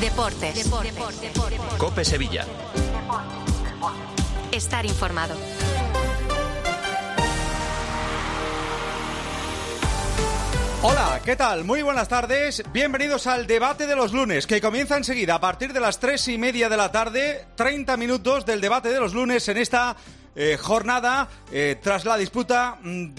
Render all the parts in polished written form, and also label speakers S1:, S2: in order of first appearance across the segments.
S1: Deportes.
S2: COPE Sevilla.
S1: Estar informado.
S3: Hola, ¿qué tal? Muy buenas tardes. Bienvenidos al debate de los lunes, que comienza enseguida a partir de las 3:30 de la tarde. 30 minutos del debate de los lunes en esta jornada tras la disputa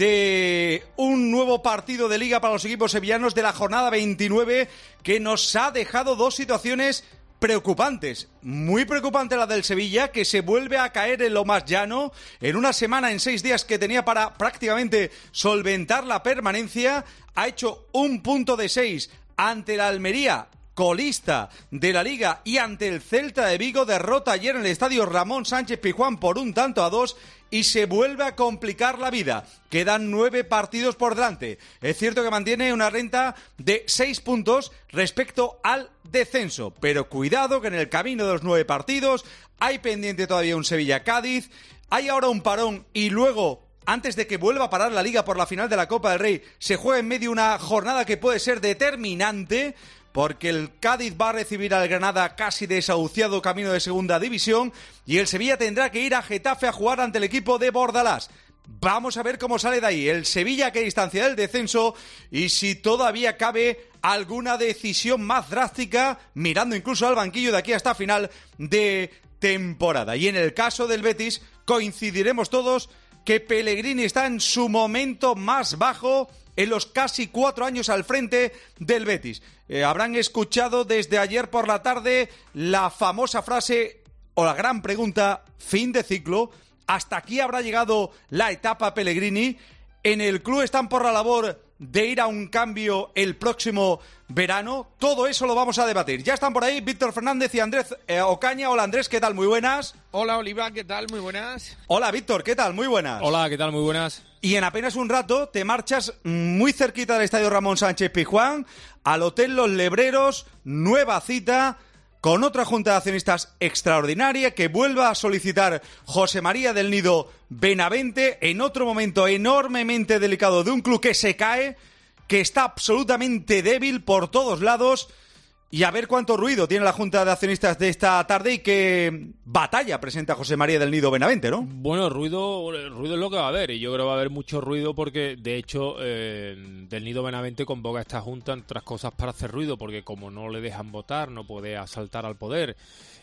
S3: de un nuevo partido de liga para los equipos sevillanos de la jornada 29, que nos ha dejado dos situaciones preocupantes. Muy preocupante la del Sevilla, que se vuelve a caer en lo más llano en una semana, en 6 días que tenía para prácticamente solventar la permanencia. Ha hecho un punto de 6 ante la Almería, colista de la Liga, y ante el Celta de Vigo. Derrota ayer en el estadio Ramón Sánchez Pizjuán por 1-2 y se vuelve a complicar la vida. Quedan 9 partidos por delante. Es cierto que mantiene una renta de 6 puntos respecto al descenso, pero cuidado que en el camino de los 9 partidos hay pendiente todavía un Sevilla-Cádiz, hay ahora un parón y luego, antes de que vuelva a parar la Liga por la final de la Copa del Rey, se juega en medio una jornada que puede ser determinante, porque el Cádiz va a recibir al Granada casi desahuciado camino de segunda división y el Sevilla tendrá que ir a Getafe a jugar ante el equipo de Bordalás. Vamos a ver cómo sale de ahí el Sevilla, a qué distancia del descenso y si todavía cabe alguna decisión más drástica, mirando incluso al banquillo de aquí hasta final de temporada. Y en el caso del Betis, coincidiremos todos que Pellegrini está en su momento más bajo en los casi 4 años al frente del Betis. Habrán escuchado desde ayer por la tarde la famosa frase o la gran pregunta: fin de ciclo. ¿Hasta aquí habrá llegado la etapa Pellegrini? En el club están por la labor de ir a un cambio el próximo verano. Todo eso lo vamos a debatir. Ya están por ahí Víctor Fernández y Andrés Ocaña. Hola Andrés, ¿qué tal? Muy buenas.
S4: Hola Oliva, ¿qué tal? Muy buenas.
S3: Hola Víctor, ¿qué tal? Muy buenas.
S5: Hola, ¿qué tal? Muy buenas.
S3: Y en apenas un rato te marchas muy cerquita del estadio Ramón Sánchez Pizjuán, al Hotel Los Lebreros, nueva cita con otra junta de accionistas extraordinaria que vuelva a solicitar José María del Nido Benavente en otro momento enormemente delicado de un club que se cae, que está absolutamente débil por todos lados. Y a ver cuánto ruido tiene la junta de accionistas de esta tarde y qué batalla presenta José María del Nido Benavente, ¿no?
S5: Bueno, ruido es lo que va a haber, y yo creo que va a haber mucho ruido porque, de hecho, del Nido Benavente convoca a esta junta, entre otras cosas, para hacer ruido, porque como no le dejan votar, no puede asaltar al poder.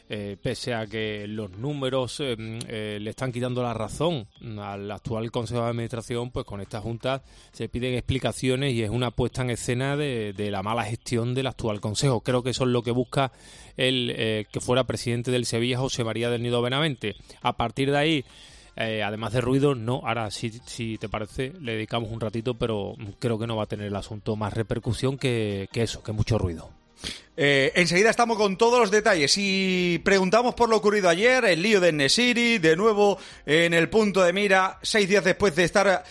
S5: Pese a que los números le están quitando la razón al actual Consejo de Administración, pues con esta Junta se piden explicaciones y es una puesta en escena de la mala gestión del actual Consejo. Creo que eso es lo que busca el que fuera presidente del Sevilla, José María del Nido Benavente. A partir de ahí, además de ruido, no. Ahora, si te parece, le dedicamos un ratito, pero creo que no va a tener el asunto más repercusión que mucho ruido.
S3: Enseguida estamos con todos los detalles y preguntamos por lo ocurrido ayer, el lío de En-Nesyri, de nuevo en el punto de mira, 6 días después de estar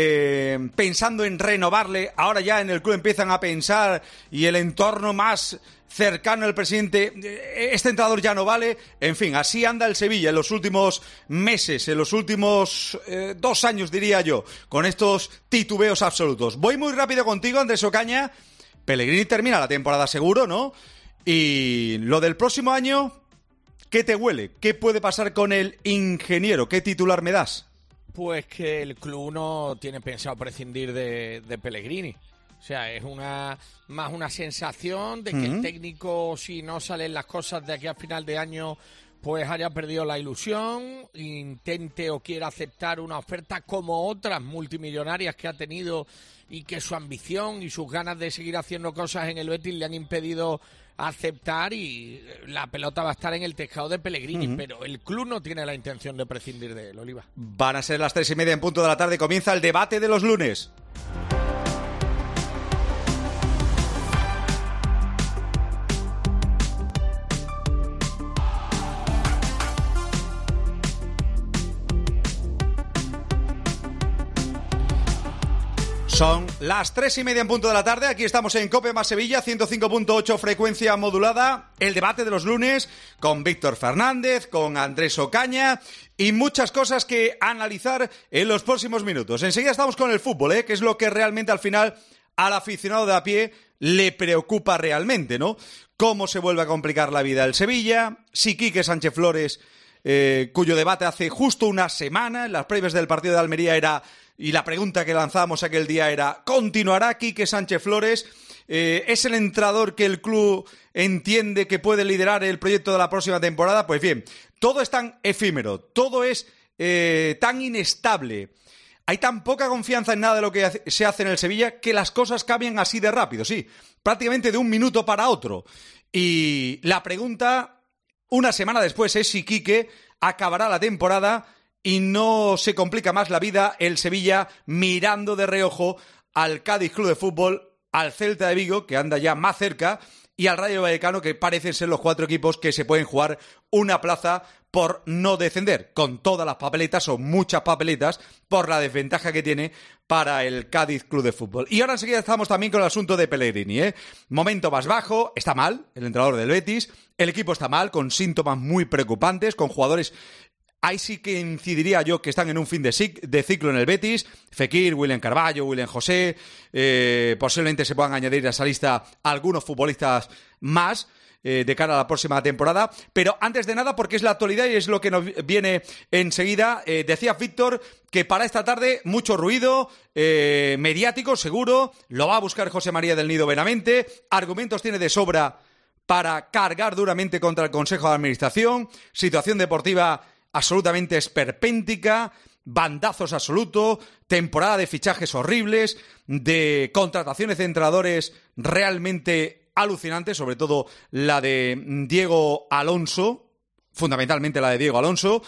S3: pensando en renovarle. Ahora ya en el club empiezan a pensar y el entorno más cercano al presidente, este entrenador ya no vale. En fin, así anda el Sevilla en los últimos meses, en los últimos 2 años diría yo, con estos titubeos absolutos. Voy muy rápido contigo, Andrés Ocaña. Pellegrini termina la temporada seguro, ¿no? Y lo del próximo año, ¿qué te huele? ¿Qué puede pasar con el ingeniero? ¿Qué titular me das?
S4: Pues que el club no tiene pensado prescindir de Pellegrini. O sea, es más una sensación de que el técnico, si no salen las cosas de aquí a final de año, pues haya perdido la ilusión, intente o quiera aceptar una oferta como otras multimillonarias que ha tenido y que su ambición y sus ganas de seguir haciendo cosas en el Betis le han impedido aceptar, y la pelota va a estar en el tejado de Pellegrini, pero el club no tiene la intención de prescindir de él, Oliva.
S3: Van a ser las 3:30 en punto de la tarde, comienza el debate de los lunes. Son las 3:30 en punto de la tarde. Aquí estamos en COPE más Sevilla, 105.8 frecuencia modulada. El debate de los lunes con Víctor Fernández, con Andrés Ocaña y muchas cosas que analizar en los próximos minutos. Enseguida estamos con el fútbol, que es lo que realmente al final al aficionado de a pie le preocupa realmente, ¿no? Cómo se vuelve a complicar la vida el Sevilla, si Quique Sánchez Flores, cuyo debate hace justo una semana, en las previas del partido de Almería era, y la pregunta que lanzábamos aquel día era, ¿continuará Quique Sánchez Flores? ¿Es el entrenador que el club entiende que puede liderar el proyecto de la próxima temporada? Pues bien, todo es tan efímero, todo es tan inestable. Hay tan poca confianza en nada de lo que se hace en el Sevilla que las cosas cambian así de rápido, sí, prácticamente de un minuto para otro. Y la pregunta, una semana después, es si Quique acabará la temporada y no se complica más la vida el Sevilla mirando de reojo al Cádiz Club de Fútbol, al Celta de Vigo, que anda ya más cerca, y al Rayo Vallecano, que parecen ser los 4 equipos que se pueden jugar una plaza por no descender, con todas las papeletas o muchas papeletas por la desventaja que tiene para el Cádiz Club de Fútbol. Y ahora enseguida estamos también con el asunto de Pellegrini, Momento más bajo, está mal el entrenador del Betis, el equipo está mal, con síntomas muy preocupantes, con jugadores... Ahí sí que incidiría yo que están en un fin de ciclo en el Betis. Fekir, William Carballo, William José. Posiblemente se puedan añadir a esa lista algunos futbolistas más de cara a la próxima temporada. Pero antes de nada, porque es la actualidad y es lo que nos viene enseguida, decía Víctor que para esta tarde mucho ruido mediático, seguro. Lo va a buscar José María del Nido Benavente. Argumentos tiene de sobra para cargar duramente contra el Consejo de Administración. Situación deportiva absolutamente esperpéntica, bandazos absolutos, temporada de fichajes horribles, de contrataciones de entrenadores realmente alucinantes, sobre todo la de Diego Alonso, fundamentalmente la de Diego Alonso,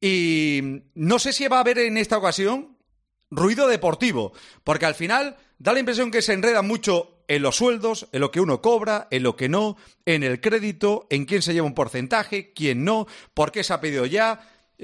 S3: y no sé si va a haber en esta ocasión ruido deportivo, porque al final da la impresión que se enreda mucho en los sueldos, en lo que uno cobra, en lo que no, en el crédito, en quién se lleva un porcentaje, quién no, por qué se ha pedido ya...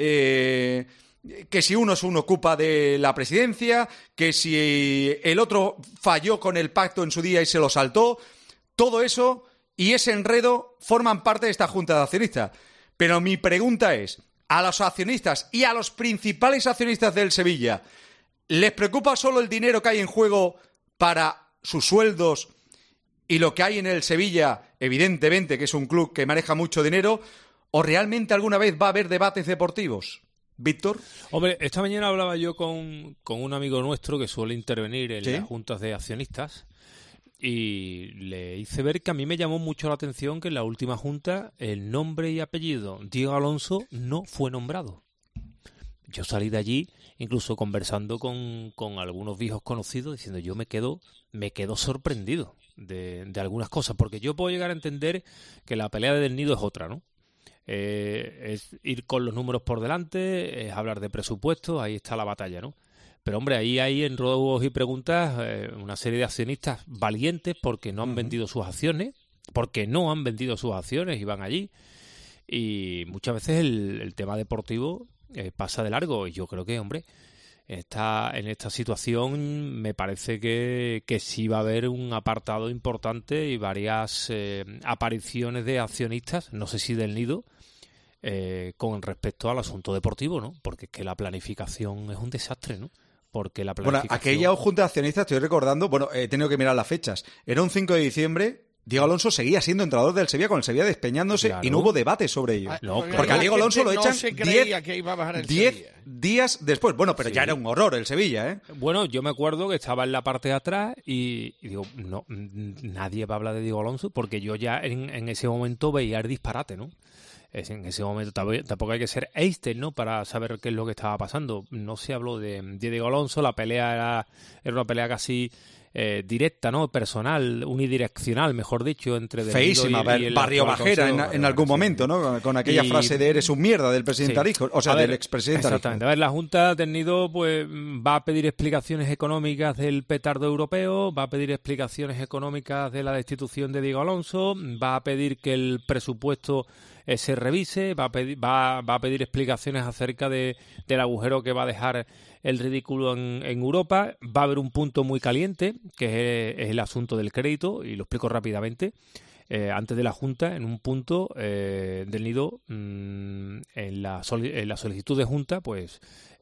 S3: que si uno ocupa de la presidencia, que si el otro falló con el pacto en su día y se lo saltó, todo eso y ese enredo forman parte de esta junta de accionistas. Pero mi pregunta es, a los accionistas y a los principales accionistas del Sevilla, ¿les preocupa solo el dinero que hay en juego para sus sueldos y lo que hay en el Sevilla, evidentemente que es un club que maneja mucho dinero? ¿O realmente alguna vez va a haber debates deportivos? ¿Víctor?
S5: Hombre, esta mañana hablaba yo con un amigo nuestro que suele intervenir en las juntas de accionistas y le hice ver que a mí me llamó mucho la atención que en la última junta el nombre y apellido Diego Alonso no fue nombrado. Yo salí de allí incluso conversando con algunos viejos conocidos diciendo yo me quedo sorprendido de algunas cosas, porque yo puedo llegar a entender que la pelea del Nido es otra, ¿no? Es ir con los números por delante, es hablar de presupuesto, ahí está la batalla, ¿no? Pero hombre, ahí hay en ruegos y preguntas una serie de accionistas valientes porque no han vendido sus acciones, y van allí. Y muchas veces el tema deportivo pasa de largo. Y yo creo que, hombre, en esta situación me parece que sí va a haber un apartado importante y varias apariciones de accionistas, no sé si del Nido, con respecto al asunto deportivo, ¿no? Porque es que la planificación es un desastre, ¿no? Porque la planificación...
S3: Bueno, aquella junta de accionistas, estoy recordando, he tenido que mirar las fechas, era un 5 de diciembre... Diego Alonso seguía siendo entrenador del Sevilla, con el Sevilla despeñándose, claro. Y no hubo debate sobre ello. Porque a Diego Alonso lo echan 10 días después. Bueno, pero ya era un horror el Sevilla, ¿eh?
S5: Bueno, yo me acuerdo que estaba en la parte de atrás y digo, no, nadie va a hablar de Diego Alonso porque yo ya en ese momento veía el disparate, ¿no? En ese momento tampoco hay que ser Einstein, ¿no? Para saber qué es lo que estaba pasando. No se habló de Diego Alonso, la pelea era una pelea casi... directa, ¿no? Personal, unidireccional, mejor dicho, entre
S3: feísima, y el Barrio Bajera en algún momento, ¿no? Con aquella frase de eres un mierda del presidente Arijo, o sea, del expresidente Arijo.
S5: Exactamente. A ver, la Junta ha tenido, pues, va a pedir explicaciones económicas del petardo europeo, va a pedir explicaciones económicas de la destitución de Diego Alonso, va a pedir que el presupuesto se revise, va a pedir explicaciones acerca del agujero que va a dejar el ridículo en Europa. Va a haber un punto muy caliente, que es el asunto del crédito, y lo explico rápidamente. Antes de la Junta, en un punto del Nido, en la solicitud de Junta, pues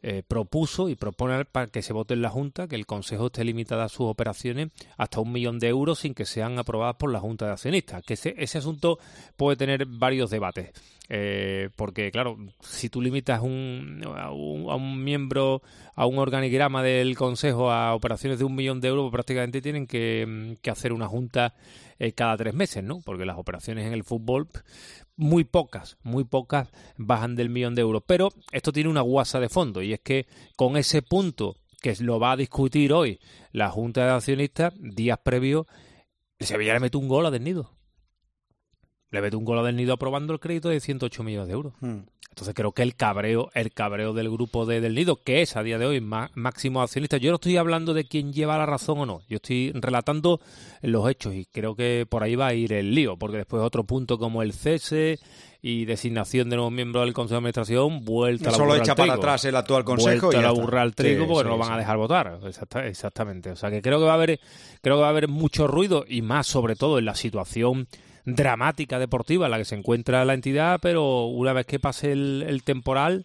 S5: propuso y propone para que se vote en la Junta que el Consejo esté limitado a sus operaciones hasta 1 millón de euros sin que sean aprobadas por la Junta de Accionistas. Que ese asunto puede tener varios debates. Porque, claro, si tú limitas a un miembro, a un organigrama del Consejo a operaciones de 1 millón de euros, pues prácticamente tienen que hacer una junta cada 3 meses, ¿no? Porque las operaciones en el fútbol, muy pocas bajan del 1 millón de euros. Pero esto tiene una guasa de fondo, y es que con ese punto que lo va a discutir hoy la Junta de Accionistas, días previos, el Sevilla le mete un gol a Del Nido. Le mete un gol a Del Nido aprobando el crédito de 108 millones de euros. Entonces creo que el cabreo del grupo de Del Nido, que es a día de hoy máximo accionista, yo no estoy hablando de quién lleva la razón o no, yo estoy relatando los hechos y creo que por ahí va a ir el lío, porque después otro punto como el cese y designación de nuevos miembros del Consejo de Administración, vuelta a la burra al trigo.
S3: Solo echa para atrás el actual Consejo
S5: vuelta
S3: y
S5: a la burra al trigo, porque no lo van a dejar votar. Exactamente. O sea que creo que va a haber mucho ruido, y más sobre todo en la situación dramática deportiva en la que se encuentra la entidad, pero una vez que pase el temporal,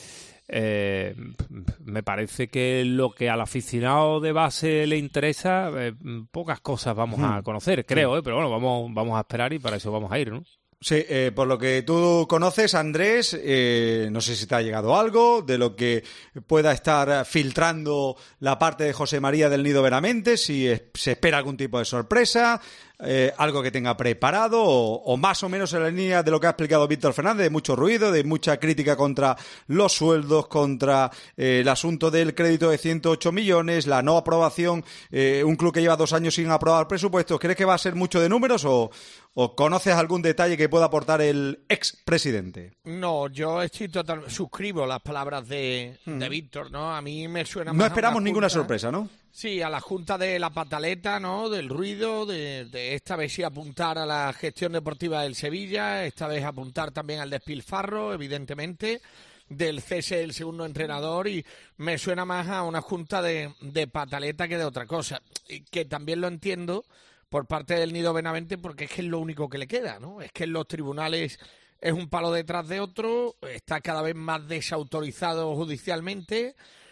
S5: me parece que lo que al aficionado de base le interesa, pocas cosas vamos a conocer, creo, pero bueno, vamos a esperar y para eso vamos a ir, ¿no?
S3: Sí, por lo que tú conoces, Andrés, no sé si te ha llegado algo de lo que pueda estar filtrando la parte de José María del Nido Benavente, si se espera algún tipo de sorpresa, algo que tenga preparado o más o menos en la línea de lo que ha explicado Víctor Fernández, de mucho ruido, de mucha crítica contra los sueldos, contra el asunto del crédito de 108 millones, la no aprobación, un club que lleva 2 años sin aprobar presupuestos. ¿Crees que va a ser mucho de números o conoces algún detalle que pueda aportar el expresidente?
S4: No, yo estoy suscribo las palabras de Víctor, ¿no? A mí me suena más.
S3: No esperamos ninguna sorpresa, ¿no?
S4: Sí, a la Junta de la pataleta, ¿no? Del ruido, de esta vez sí apuntar a la gestión deportiva del Sevilla, esta vez apuntar también al despilfarro, evidentemente, del cese del segundo entrenador, y me suena más a una Junta de pataleta que de otra cosa, y que también lo entiendo por parte del Nido Benavente, porque es que es lo único que le queda, ¿no? Es que en los tribunales es un palo detrás de otro, está cada vez más desautorizado judicialmente,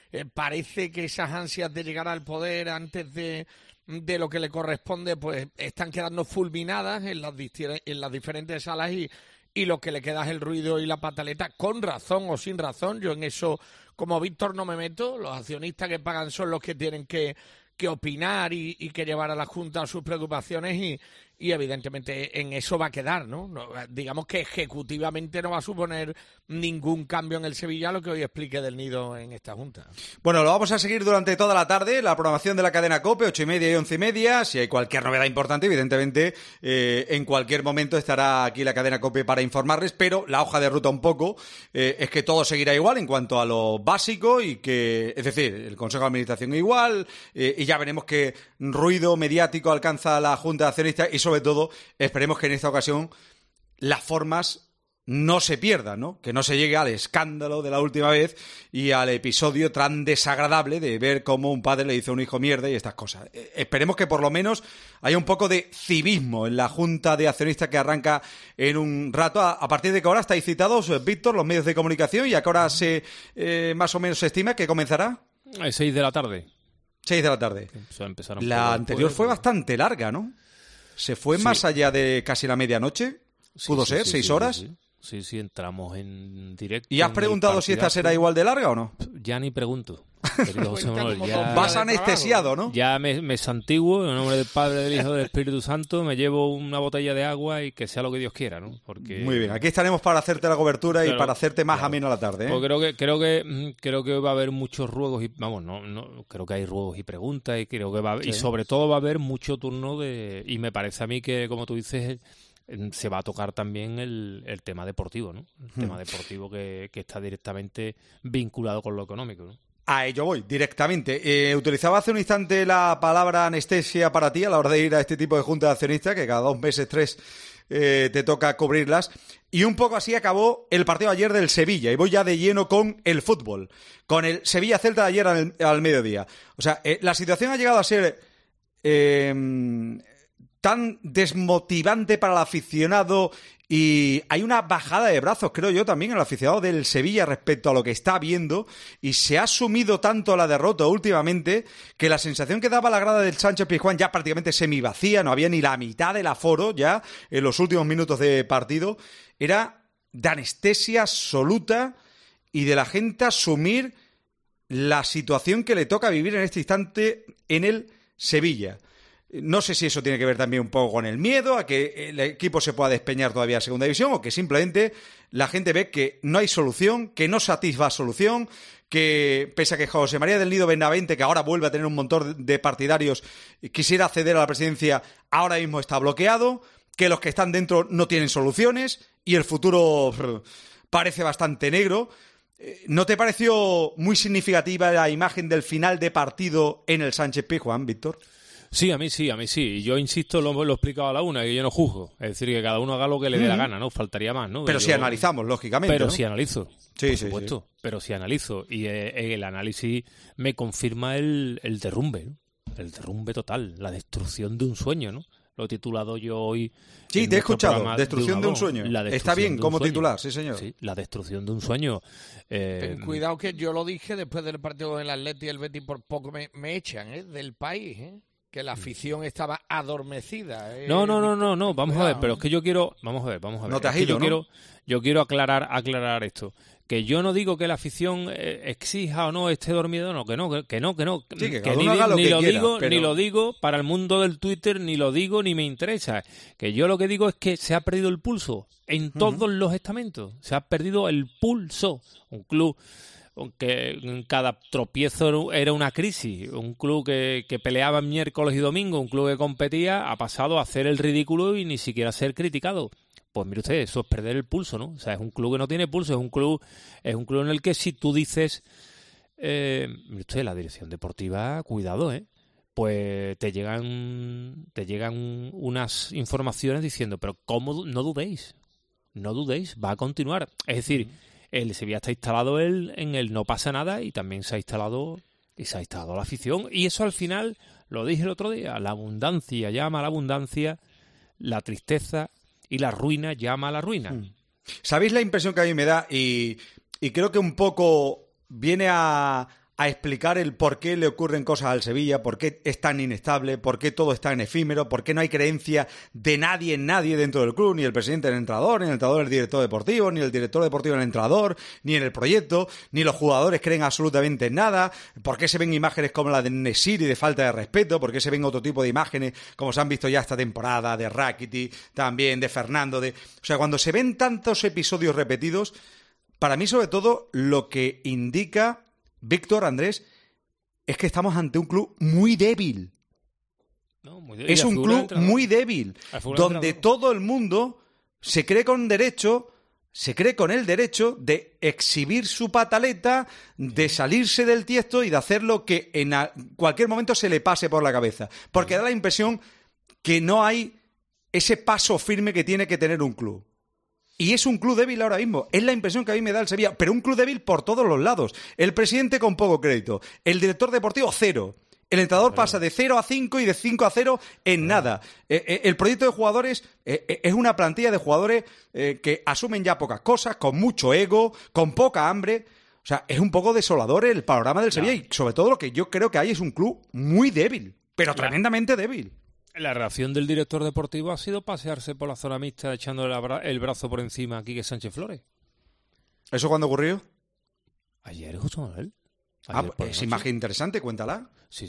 S4: parece que esas ansias de llegar al poder antes de lo que le corresponde, pues están quedando fulminadas en las diferentes salas, y lo que le queda es el ruido y la pataleta, con razón o sin razón. Yo en eso, como Víctor, no me meto. Los accionistas que pagan son los que tienen que opinar y que llevar a la Junta sus preocupaciones, y evidentemente en eso va a quedar, ¿no? Digamos que ejecutivamente no va a suponer ningún cambio en el Sevilla lo que hoy explique Del Nido en esta Junta.
S3: Bueno, lo vamos a seguir durante toda la tarde, la programación de la cadena COPE, 8:30 y 11:30. Si hay cualquier novedad importante, evidentemente, en cualquier momento estará aquí la cadena COPE para informarles, pero la hoja de ruta un poco es que todo seguirá igual en cuanto a lo básico, y que, es decir, el Consejo de Administración igual, y ya veremos qué ruido mediático alcanza la Junta de Accionistas, y sobre todo esperemos que en esta ocasión las formas no se pierdan, ¿no? Que no se llegue al escándalo de la última vez y al episodio tan desagradable de ver cómo un padre le dice a un hijo mierda y estas cosas. Esperemos que por lo menos haya un poco de civismo en la Junta de Accionistas, que arranca en un rato. ¿A partir de qué hora estáis citados, Víctor, los medios de comunicación, y a qué hora más o menos se estima que comenzará?
S5: A 6 de la tarde.
S3: 6 de la tarde. La anterior fue bastante larga, ¿no? ¿Se fue más allá de casi la medianoche? ¿Pudo ser? ¿6 horas?
S5: Sí, entramos en directo.
S3: ¿Y has preguntado si esta será igual de larga o no?
S5: Ya ni pregunto. José Manuel,
S3: vas anestesiado, ¿no?
S5: Ya me santiguo, en nombre del Padre, del Hijo y del Espíritu Santo, me llevo una botella de agua y que sea lo que Dios quiera, ¿no? Porque
S3: muy bien, aquí estaremos para hacerte la cobertura y para hacerte más ameno a la tarde, ¿eh?
S5: Pues creo que va a haber muchos ruegos y no creo que hay ruegos y preguntas, y creo que y sobre todo va a haber mucho turno y me parece a mí que, como tú dices, se va a tocar también el tema deportivo, ¿no? El tema deportivo que está directamente vinculado con lo económico, ¿no?
S3: A ello voy, directamente. Utilizaba hace un instante la palabra anestesia para ti a la hora de ir a este tipo de junta de accionistas, que cada 2 meses, 3, te toca cubrirlas. Y un poco así acabó el partido ayer del Sevilla. Y voy ya de lleno con el fútbol. Con el Sevilla-Celta de ayer al mediodía. O sea, la situación ha llegado a ser tan desmotivante para el aficionado y hay una bajada de brazos, creo yo, también en el aficionado del Sevilla respecto a lo que está viendo y se ha asumido tanto la derrota últimamente que la sensación que daba la grada del Sánchez-Pizjuán ya prácticamente semivacía, no había ni la mitad del aforo ya en los últimos minutos de partido, era de anestesia absoluta y de la gente asumir la situación que le toca vivir en este instante en el Sevilla. No sé si eso tiene que ver también un poco con el miedo a que el equipo se pueda despeñar todavía a segunda división o que simplemente la gente ve que no hay solución, que no satisfa solución, que pese a que José María del Nido Benavente, que ahora vuelve a tener un montón de partidarios, quisiera acceder a la presidencia, ahora mismo está bloqueado, que los que están dentro no tienen soluciones y el futuro parece bastante negro. ¿No te pareció muy significativa la imagen del final de partido en el Sánchez-Pizjuán, Víctor?
S5: Sí, a mí sí. Y yo insisto, lo he explicado a la una, que yo no juzgo. Es decir, que cada uno haga lo que le dé la gana, ¿no? Faltaría más, ¿no?
S3: Pero si analizamos, lógicamente,
S5: Pero
S3: ¿no?
S5: si analizo,
S3: sí,
S5: por supuesto. Sí. Pero si analizo. Y el análisis me confirma el derrumbe, ¿no? El derrumbe total, la destrucción de un sueño, ¿no? Lo he titulado yo hoy.
S3: Sí, te he escuchado. Destrucción de un sueño. Está bien como titular, sí, señor.
S5: Sí, la destrucción de un sueño.
S4: Ten cuidado que yo lo dije después del partido del Atleti y el Betis, por poco me echan del país, que la afición estaba adormecida.
S5: No, vamos a ver, pero es que yo quiero... Vamos a ver.
S3: No te has ido, ¿no?
S5: Yo quiero aclarar esto. Que yo no digo que la afición exija o no esté dormido, no, que no.
S3: Sí, que cada uno haga lo que quiera,
S5: ni lo digo para el mundo del Twitter, ni lo digo ni me interesa. Que yo lo que digo es que se ha perdido el pulso en todos los estamentos. Se ha perdido el pulso. Un club que en cada tropiezo era una crisis, un club que peleaba miércoles y domingo, un club que competía, ha pasado a hacer el ridículo y ni siquiera ser criticado. Pues mire usted, eso es perder el pulso, ¿no? O sea, es un club que no tiene pulso, es un club en el que si tú dices, mire usted, la dirección deportiva, cuidado, pues te llegan unas informaciones diciendo, pero ¿cómo? No dudéis, va a continuar. Es decir, el Sevilla está instalado en el no pasa nada y también se ha instalado la afición. Y eso al final, lo dije el otro día, la abundancia llama a la abundancia, la tristeza y la ruina llama a la ruina.
S3: ¿Sabéis la impresión que a mí me da? Y creo que un poco viene a explicar el por qué le ocurren cosas al Sevilla, por qué es tan inestable, por qué todo es tan efímero, por qué no hay creencia de nadie en nadie dentro del club, ni el presidente en el entrenador, ni el entrenador en el director deportivo, ni el director deportivo en el entrenador, ni en el proyecto, ni los jugadores creen absolutamente en nada, por qué se ven imágenes como la de Nesiri de falta de respeto, por qué se ven otro tipo de imágenes como se han visto ya esta temporada, de Rakitic, también de Fernando, o sea, cuando se ven tantos episodios repetidos, para mí sobre todo lo que indica, Víctor, Andrés, es que estamos ante un club muy débil. Es un club muy débil, donde todo el mundo se cree con el derecho de exhibir su pataleta, de salirse del tiesto y de hacer lo que en cualquier momento se le pase por la cabeza. Porque da la impresión que no hay ese paso firme que tiene que tener un club. Y es un club débil ahora mismo. Es la impresión que a mí me da el Sevilla. Pero un club débil por todos los lados. El presidente con poco crédito. El director deportivo, 0. El entrenador pasa de 0 a 5 y de 5 a 0 en nada. El proyecto de jugadores es una plantilla de jugadores que asumen ya pocas cosas, con mucho ego, con poca hambre. O sea, es un poco desolador el panorama del Sevilla. Y sobre todo lo que yo creo que hay es un club muy débil. Pero tremendamente débil.
S5: La reacción del director deportivo ha sido pasearse por la zona mixta echándole el brazo por encima a Quique Sánchez Flores.
S3: ¿Eso cuándo ocurrió?
S5: Ayer, justo Manuel.
S3: Es imagen interesante, cuéntala.
S5: Sí.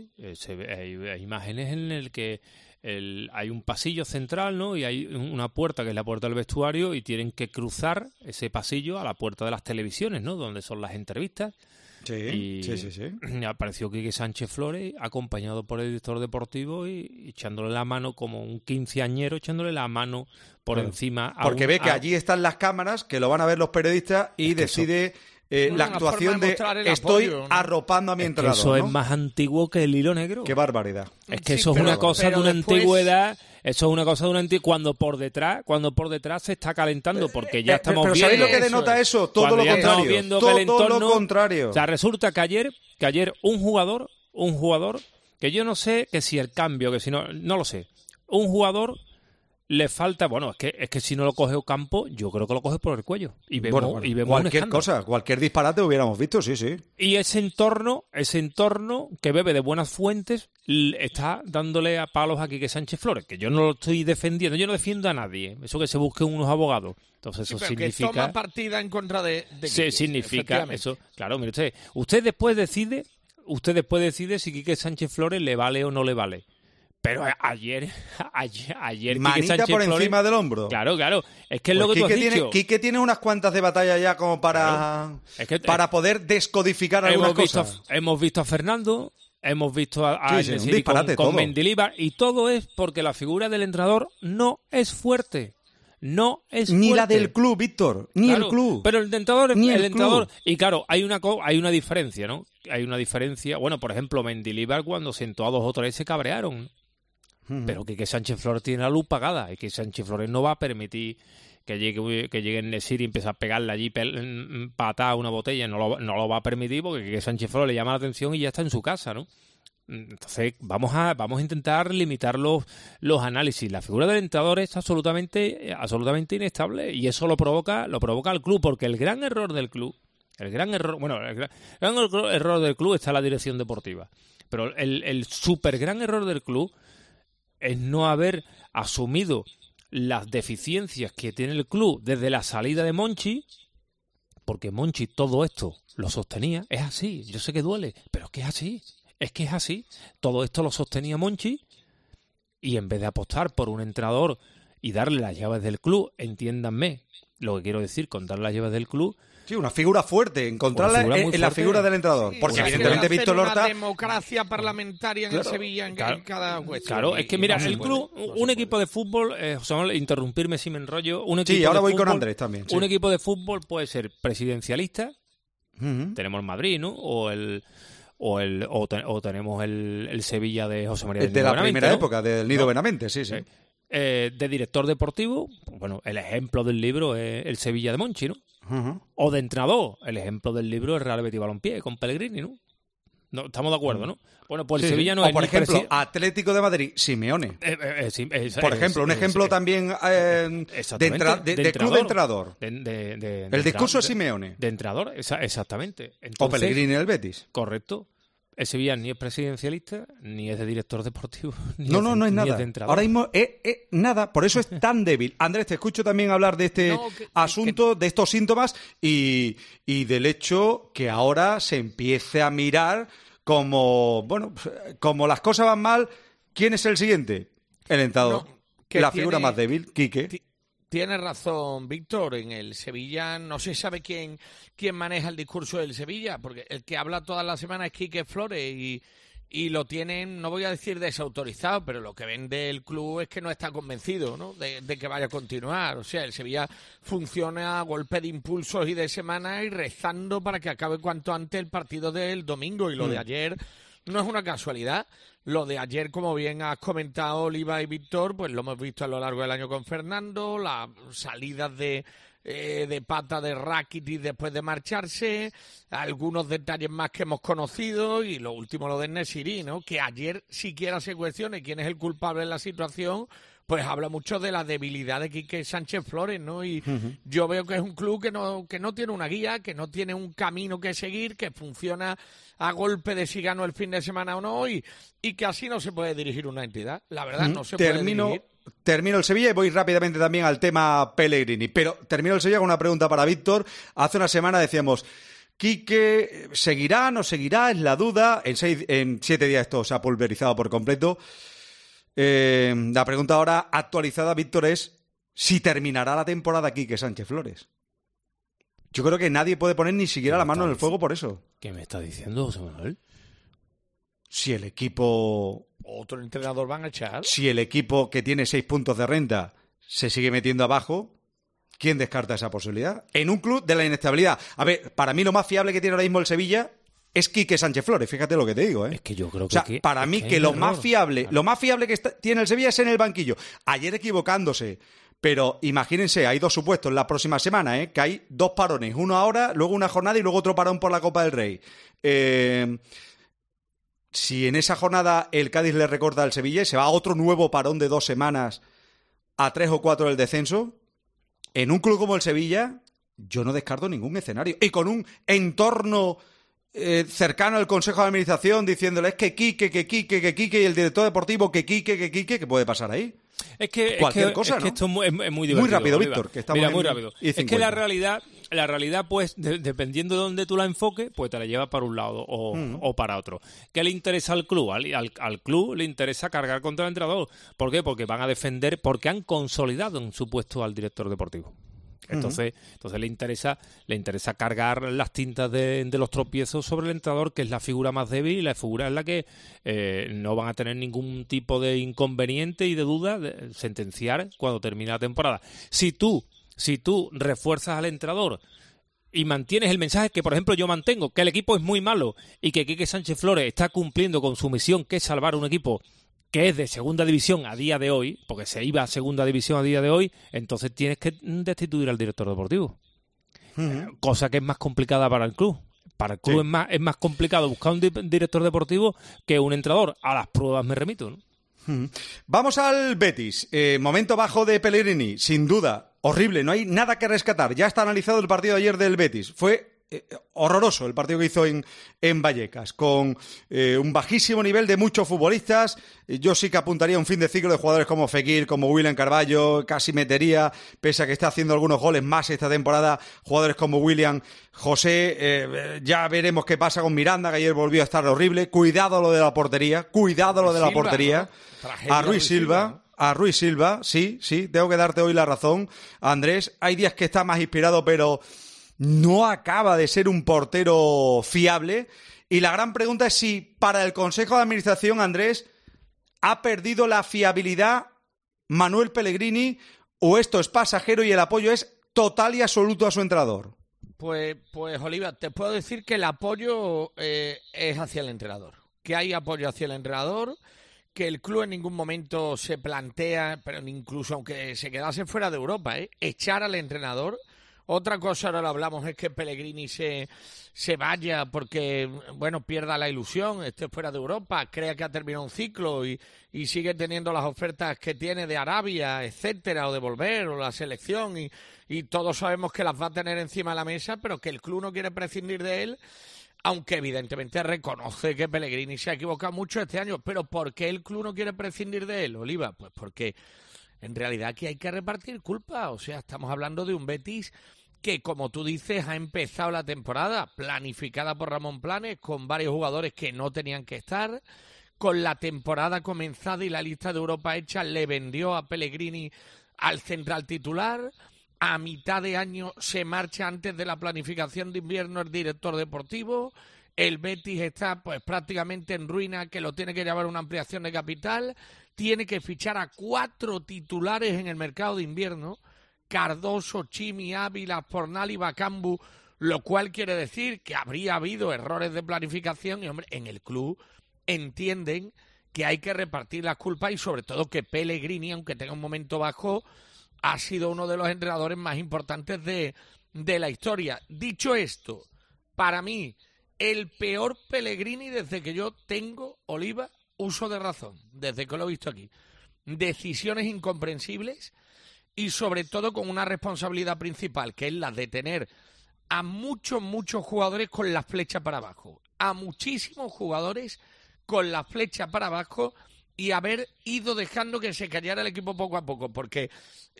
S5: Hay imágenes en el que hay un pasillo central, ¿no? Y hay una puerta que es la puerta del vestuario y tienen que cruzar ese pasillo a la puerta de las televisiones, ¿no? Donde son las entrevistas. Sí. Apareció Quique Sánchez Flores acompañado por el director deportivo y echándole la mano como un quinceañero, echándole la mano por encima.
S3: Porque ve que allí están las cámaras, que lo van a ver los periodistas y decide la actuación de estoy apoyo, ¿no? Arropando a mi entrenador.
S5: Eso, ¿no? Es más antiguo que el hilo negro.
S3: Qué barbaridad.
S5: Es que eso es una cosa de una antigüedad. Eso es una cosa de una antigüedad cuando por detrás se está calentando, porque ya estamos viendo.
S3: Pero ¿sabéis lo que denota eso? Todo lo contrario. Todo lo contrario.
S5: O sea, resulta que ayer un jugador que yo no sé que si el cambio, que si no lo sé. un jugador le falta, bueno, es que si no lo coge Ocampo, yo creo que lo coge por el cuello. Y vemos, y vemos
S3: cualquier cosa, cualquier disparate hubiéramos visto, sí.
S5: Y ese entorno que bebe de buenas fuentes, está dándole a palos a Quique Sánchez Flores, que yo no lo estoy defendiendo, yo no defiendo a nadie, eso que se busquen unos abogados. Entonces eso significa...
S4: que toma partida en contra de
S5: sí, significa eso. Claro, mire usted después decide si Quique Sánchez Flores le vale o no le vale. Pero ayer
S3: manita
S5: Sánchez
S3: por
S5: Flores,
S3: encima del hombro.
S5: Claro. Es que es
S3: pues
S5: lo que tú has dicho.
S3: Quique tiene unas cuantas de batalla ya como para poder descodificar algunas cosas.
S5: Hemos visto a Fernando, hemos visto a
S3: sí,
S5: con Mendilibar, y todo es porque la figura del entrenador no es fuerte. No es
S3: ni
S5: fuerte.
S3: La del club, Víctor, ni
S5: claro,
S3: el club.
S5: Pero el entrenador,
S3: club.
S5: Y claro, hay una diferencia, ¿no? Hay una diferencia. Bueno, por ejemplo, Mendilibar cuando sentó a 2 o 3 se cabrearon. Pero que Sánchez Flores tiene la luz pagada y que Sánchez Flores no va a permitir que llegue Nesiri y empiece a pegarle allí patada a una botella. No lo va a permitir porque que Sánchez Flores le llama la atención y ya está en su casa, ¿no? Entonces vamos a intentar limitar los análisis. La figura del entrenador es absolutamente inestable y eso lo provoca el club, porque el gran error del club, el gran error del club está en la dirección deportiva. Pero el super gran error del club es no haber asumido las deficiencias que tiene el club desde la salida de Monchi, porque Monchi todo esto lo sostenía. Es así, yo sé que duele, pero es que es así. Es que es así. Todo esto lo sostenía Monchi y en vez de apostar por un entrenador y darle las llaves del club, entiéndanme lo que quiero decir con darle las llaves del club.
S3: Sí, una figura fuerte, encontrarla en la figura del entrenador. Porque evidentemente Víctor Horta...
S4: Una democracia parlamentaria en el Sevilla en cada hueso.
S5: Claro, es que mira, el club, un equipo de fútbol, José Manuel, interrumpirme si me enrollo.
S3: Sí, ahora voy con Andrés también.
S5: Sí. Un equipo de fútbol puede ser presidencialista, tenemos el Madrid, ¿no? O tenemos el Sevilla de José María del Nido
S3: de la
S5: Benavente,
S3: primera
S5: ¿no?
S3: época, del Nido Benavente, sí.
S5: De director deportivo, bueno, el ejemplo del libro es el Sevilla de Monchi, ¿no? O de entrenador, el ejemplo del libro es Real Betis Balompié con Pellegrini, ¿no? No, estamos de acuerdo, ¿no? Bueno, pues el Sevilla no es...
S3: O por ejemplo, Atlético de Madrid, Simeone. Por ejemplo, un ejemplo también de club de entrenador. El discurso de Simeone.
S5: De entrenador, exactamente. Entonces,
S3: o Pellegrini en el Betis.
S5: Correcto. El Sevilla ni es presidencialista, ni es de director deportivo,
S3: no es nada.
S5: De entrenador.
S3: Ahora mismo es nada, por eso es tan débil. Andrés, te escucho también hablar de este asunto, de estos síntomas y del hecho que ahora se empiece a mirar como las cosas van mal, ¿quién es el siguiente? El entrenador. La figura más débil, Quique.
S4: Tiene razón, Víctor. En el Sevilla no se sabe quién maneja el discurso del Sevilla, porque el que habla todas las semanas es Quique Flores y lo tienen, no voy a decir desautorizado, pero lo que vende el club es que no está convencido, ¿no? de que vaya a continuar. O sea, el Sevilla funciona a golpe de impulsos y de semana y rezando para que acabe cuanto antes el partido del domingo. Y lo de ayer no es una casualidad. Lo de ayer, como bien has comentado, Oliva y Víctor, pues lo hemos visto a lo largo del año con Fernando, las salidas de pata de Rakitic después de marcharse, algunos detalles más que hemos conocido y lo último lo de Nesiri, ¿no? Que ayer siquiera se cuestione quién es el culpable en la situación, pues habla mucho de la debilidad de Quique Sánchez Flores, ¿no? Y yo veo que es un club que no tiene una guía, que no tiene un camino que seguir, que funciona a golpe de si gano el fin de semana o no, y que así no se puede dirigir una entidad. La verdad, no se puede dirigir.
S3: Termino el Sevilla y voy rápidamente también al tema Pellegrini. Pero termino el Sevilla con una pregunta para Víctor. Hace una semana decíamos, ¿Quique seguirá, no seguirá? Es la duda. En 7 días esto se ha pulverizado por completo. La pregunta ahora actualizada, Víctor, es si terminará la temporada Quique Sánchez Flores. Yo creo que nadie puede poner ni siquiera la mano en el fuego por eso.
S5: ¿Qué me está diciendo, José Manuel?
S3: Si el equipo...
S4: ¿Otro entrenador van a echar?
S3: Si el equipo que tiene 6 puntos de renta se sigue metiendo abajo, ¿quién descarta esa posibilidad? En un club de la inestabilidad. A ver, para mí lo más fiable que tiene ahora mismo el Sevilla es Quique Sánchez Flores, fíjate lo que te digo, ¿eh?
S5: Es que yo creo
S3: que... para mí que lo más fiable que tiene el Sevilla es en el banquillo. Ayer equivocándose, pero imagínense, hay 2 supuestos en la próxima semana, que hay 2 parones, uno ahora, luego una jornada y luego otro parón por la Copa del Rey. si en esa jornada el Cádiz le recorta al Sevilla y se va a otro nuevo parón de 2 semanas a 3 o 4 del descenso, en un club como el Sevilla yo no descarto ningún escenario. Y con un entorno cercano al Consejo de Administración diciéndole es que Quique y el director deportivo que ¿qué puede pasar ahí?
S5: Es que
S3: cosa, ¿no?
S5: esto es muy divertido.
S3: Muy rápido,
S5: Oliva.
S3: Víctor, que estamos
S5: Mira, muy rápido. Es que la realidad, pues, dependiendo de dónde tú la enfoques, pues te la llevas para un lado o para otro. ¿Qué le interesa al club? Al club le interesa cargar contra el entrenador. ¿Por qué? Porque van a defender, porque han consolidado en su puesto al director deportivo. Entonces le interesa cargar las tintas de los tropiezos sobre el entrenador, que es la figura más débil y la figura en la que no van a tener ningún tipo de inconveniente y de duda de sentenciar cuando termine la temporada. Si tú refuerzas al entrenador y mantienes el mensaje que, por ejemplo, yo mantengo, que el equipo es muy malo y que Quique Sánchez Flores está cumpliendo con su misión, que es salvar un equipo que es de segunda división a día de hoy, porque se iba a segunda división a día de hoy, entonces tienes que destituir al director deportivo. Cosa que es más complicada para el club. Para el club es más complicado buscar un director deportivo que un entrenador. A las pruebas me remito, ¿no?
S3: Vamos al Betis. Momento bajo de Pellegrini, sin duda. Horrible, no hay nada que rescatar. Ya está analizado el partido de ayer del Betis. Fue horroroso el partido que hizo en Vallecas, con un bajísimo nivel de muchos futbolistas. Yo sí que apuntaría un fin de ciclo de jugadores como Fekir, como William Carballo, casi metería, pese a que está haciendo algunos goles más esta temporada, jugadores como William José. Ya veremos qué pasa con Miranda, que ayer volvió a estar horrible. Cuidado lo de la portería, ¿no? A Ruiz Silva. A Ruiz Silva, sí, tengo que darte hoy la razón, Andrés. Hay días que está más inspirado, pero no acaba de ser un portero fiable. Y la gran pregunta es si para el Consejo de Administración, Andrés, ha perdido la fiabilidad Manuel Pellegrini, o esto es pasajero y el apoyo es total y absoluto a su entrenador.
S4: Pues Oliva, te puedo decir que el apoyo es hacia el entrenador. Que hay apoyo hacia el entrenador, que el club en ningún momento se plantea, pero incluso aunque se quedase fuera de Europa, echar al entrenador. Otra cosa, ahora lo hablamos, es que Pellegrini se vaya porque, bueno, pierda la ilusión, esté fuera de Europa, crea que ha terminado un ciclo y sigue teniendo las ofertas que tiene de Arabia, etcétera, o de volver, o la selección, y todos sabemos que las va a tener encima de la mesa, pero que el club no quiere prescindir de él, aunque evidentemente reconoce que Pellegrini se ha equivocado mucho este año. Pero ¿por qué el club no quiere prescindir de él, Oliva? Pues porque en realidad aquí hay que repartir culpa. O sea, estamos hablando de un Betis que, como tú dices, ha empezado la temporada planificada por Ramón Planes, con varios jugadores que no tenían que estar, con la temporada comenzada y la lista de Europa hecha, le vendió a Pellegrini al central titular. A mitad de año se marcha antes de la planificación de invierno el director deportivo. El Betis está pues prácticamente en ruina, que lo tiene que llevar una ampliación de capital. Tiene que fichar a 4 titulares en el mercado de invierno: Cardoso, Chimi, Ávila, Fornal y Bacambu, lo cual quiere decir que habría habido errores de planificación y, hombre, en el club entienden que hay que repartir las culpas y sobre todo que Pellegrini, aunque tenga un momento bajo, ha sido uno de los entrenadores más importantes de la historia. Dicho esto, para mí, el peor Pellegrini desde que yo tengo, Oliva, uso de razón, desde que lo he visto aquí. Decisiones incomprensibles y sobre todo con una responsabilidad principal, que es la de tener a muchos jugadores con la flecha para abajo. A muchísimos jugadores con la flecha para abajo y haber ido dejando que se cayera el equipo poco a poco, porque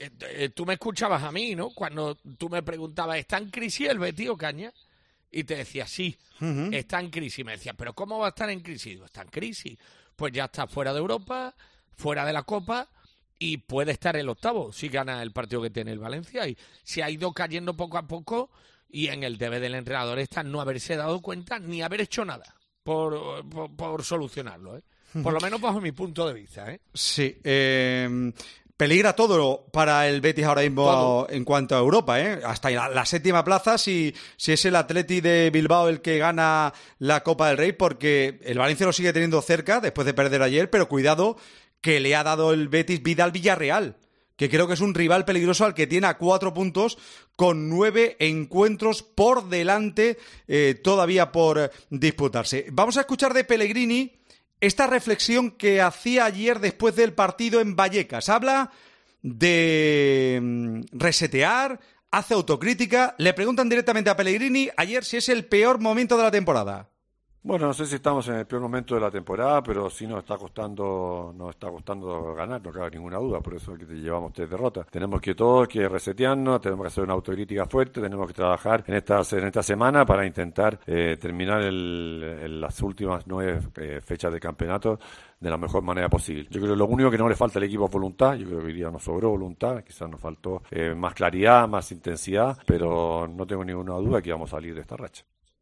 S4: tú me escuchabas a mí, ¿no? Cuando tú me preguntabas, ¿está en crisis el Betis, Caña? Y te decía, sí, está en crisis. Me decía, ¿pero cómo va a estar en crisis? Digo, está en crisis. Pues ya está fuera de Europa, fuera de la Copa, y puede estar el octavo si gana el partido que tiene el Valencia. Y se ha ido cayendo poco a poco, y en el deber del entrenador está no haberse dado cuenta ni haber hecho nada por solucionarlo, ¿eh? Por lo menos bajo mi punto de vista, ¿eh?
S3: Sí, peligra todo para el Betis ahora mismo todo en cuanto a Europa, ¿eh? Hasta la 7ª plaza si es el Atleti de Bilbao el que gana la Copa del Rey, porque el Valencia lo sigue teniendo cerca después de perder ayer, pero cuidado que le ha dado el Betis vida al Villarreal, que creo que es un rival peligroso al que tiene a 4 puntos con 9 encuentros por delante todavía por disputarse. Vamos a escuchar de Pellegrini esta reflexión que hacía ayer después del partido en Vallecas. Habla de resetear, hace autocrítica. Le preguntan directamente a Pellegrini ayer si es el peor momento de la temporada.
S1: Bueno, no sé si estamos en el peor momento de la temporada, pero sí nos está costando ganar, no cabe ninguna duda, por eso es que llevamos 3 derrotas. Tenemos que resetearnos, tenemos que hacer una autocrítica fuerte, tenemos que trabajar en esta semana para intentar terminar las últimas 9 fechas de campeonato de la mejor manera posible. Yo creo que lo único que no le falta al equipo es voluntad. Yo creo que hoy día nos sobró voluntad, quizás nos faltó más claridad, más intensidad, pero no tengo ninguna duda que vamos a salir de esta racha.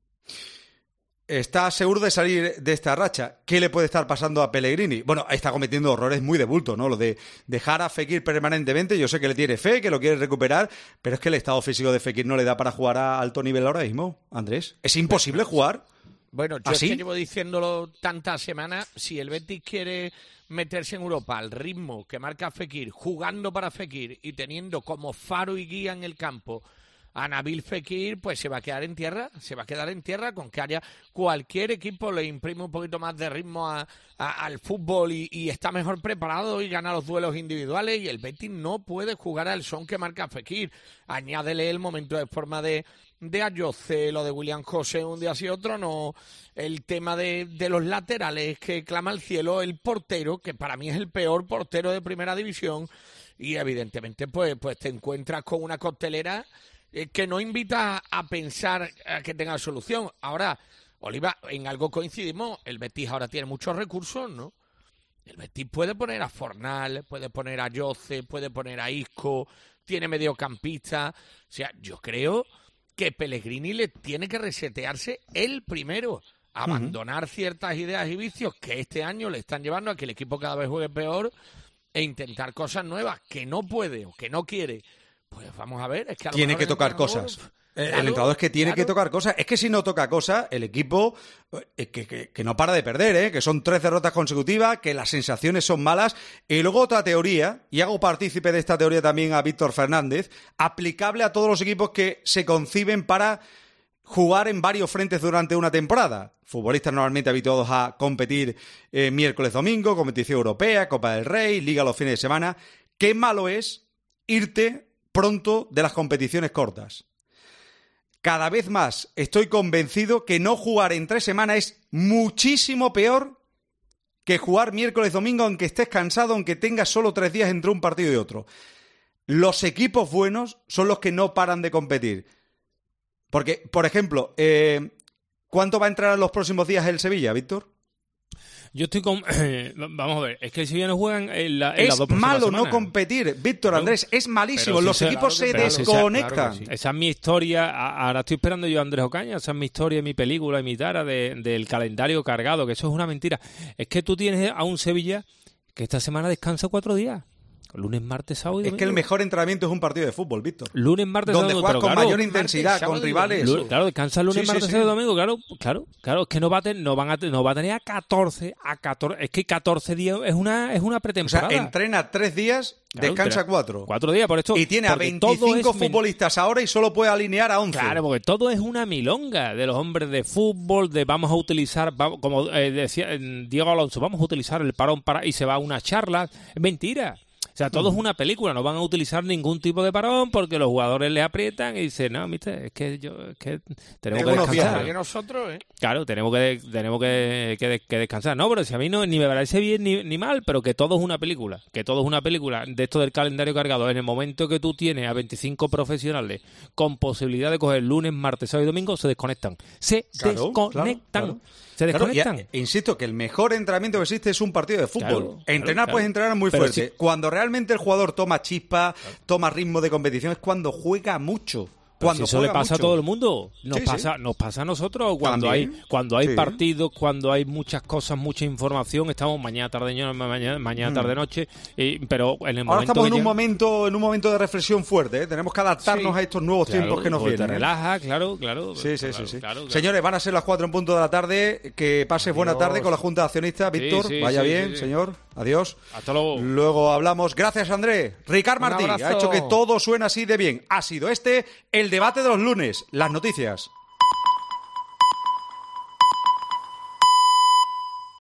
S3: ¿Está seguro de salir de esta racha? ¿Qué le puede estar pasando a Pellegrini? Bueno, está cometiendo errores muy de bulto, ¿no? Lo de dejar a Fekir permanentemente, yo sé que le tiene fe, que lo quiere recuperar, pero es que el estado físico de Fekir no le da para jugar a alto nivel ahora mismo, Andrés. ¿Es imposible jugar?
S4: Bueno, yo
S3: ¿Así?
S4: es que llevo diciéndolo tantas semanas, si el Betis quiere meterse en Europa al ritmo que marca Fekir, jugando para Fekir y teniendo como faro y guía en el campo a Nabil Fekir, pues se va a quedar en tierra, con que haya cualquier equipo le imprime un poquito más de ritmo al fútbol y está mejor preparado y gana los duelos individuales, y el Betis no puede jugar al son que marca Fekir. Añádele el momento de forma de Ayoce, lo de William José un día sí otro no, el tema de los laterales que clama al cielo, el portero, que para mí es el peor portero de primera división, y evidentemente pues te encuentras con una costelera que no invita a pensar a que tenga solución. Ahora, Oliva, en algo coincidimos, el Betis ahora tiene muchos recursos, ¿no? El Betis puede poner a Fornal, puede poner a Ayoce, puede poner a Isco, tiene mediocampista. O sea, yo creo que Pellegrini le tiene que resetearse él primero, abandonar ciertas ideas y vicios que este año le están llevando a que el equipo cada vez juegue peor e intentar cosas nuevas que no puede o que no quiere. Pues vamos a ver, es que
S3: tiene que tocar cosas. Claro, el entrenador es que tiene que tocar cosas. Es que si no toca cosas, el equipo que no para de perder, que son 3 derrotas consecutivas, que las sensaciones son malas. Y luego otra teoría, y hago partícipe de esta teoría también a Víctor Fernández, aplicable a todos los equipos que se conciben para jugar en varios frentes durante una temporada. Futbolistas normalmente habituados a competir miércoles, domingo, competición europea, Copa del Rey, Liga los fines de semana. Qué malo es irte pronto de las competiciones cortas. Cada vez más estoy convencido que no jugar en 3 semanas es muchísimo peor que jugar miércoles, domingo, aunque estés cansado, aunque tengas solo 3 días entre un partido y otro. Los equipos buenos son los que no paran de competir. Porque, por ejemplo, ¿cuánto va a entrar en los próximos días el Sevilla, Víctor?
S5: Yo estoy con... Vamos a ver, es que el Sevilla no juegan en las dos próximas
S3: malo
S5: semanas.
S3: No competir, Víctor,
S5: Pero,
S3: Andrés, es malísimo. Los equipos se
S5: pero
S3: desconectan.
S5: Claro que sí. Esa es mi historia. Ahora estoy esperando yo a Andrés Ocaña. Esa es mi historia, mi película y mi tara del calendario cargado, que eso es una mentira. Es que tú tienes a un Sevilla que esta semana descansa 4 días. Lunes, martes, sábado y domingo.
S3: Es que el mejor entrenamiento es un partido de fútbol, Víctor.
S5: Lunes, martes,
S3: donde
S5: sábado,
S3: juegas con
S5: claro,
S3: mayor intensidad, con rivales.
S5: Claro, descansa el lunes, martes, sábado y domingo. Claro, es que no va a tener a 14. Es que 14 días es una pretemporada.
S3: O sea, entrena 3 días, descansa 4.
S5: 4 días, por esto.
S3: Y tiene a 25 futbolistas ahora y solo puede alinear a 11.
S5: Claro, porque todo es una milonga de los hombres de fútbol, de vamos a utilizar, como decía Diego Alonso, vamos a utilizar el parón y se va a una charla. Es mentira. O sea, todo es una película, no van a utilizar ningún tipo de parón porque los jugadores les aprietan y dicen, no, mister, es que tenemos que descansar.
S4: Que nosotros,
S5: Claro, tenemos que descansar. No, pero si a mí no, ni me parece bien ni mal, pero que todo es una película. Que todo es una película de esto del calendario cargado. En el momento que tú tienes a 25 profesionales con posibilidad de coger lunes, martes, sábado y domingo, se desconectan. Desconectan.
S3: Claro.
S5: Se desconectan.
S3: Claro, insisto que el mejor entrenamiento que existe es un partido de fútbol. Entrenar puedes entrenar muy
S5: pero
S3: fuerte. Cuando realmente el jugador toma chispa, toma ritmo de competición, es cuando juega mucho.
S5: Si eso le pasa a todo el mundo, nos pasa a nosotros cuando
S3: también,
S5: hay partidos, cuando hay muchas cosas, mucha información, estamos mañana tarde noche, pero en el
S3: ahora
S5: momento
S3: estamos en un momento de reflexión fuerte, ¿eh? Tenemos que adaptarnos a estos nuevos tiempos que nos vienen.
S5: Te relaja, claro.
S3: Sí. Señores, van a ser las 4 en punto de la tarde. Que pases buena tarde con la Junta de Accionistas, Víctor. Vaya bien, señor. Adiós.
S5: Hasta luego.
S3: Luego hablamos. Gracias, Andrés. Ricard Martí ha hecho que todo suene así de bien. Ha sido el debate de los lunes. Las noticias.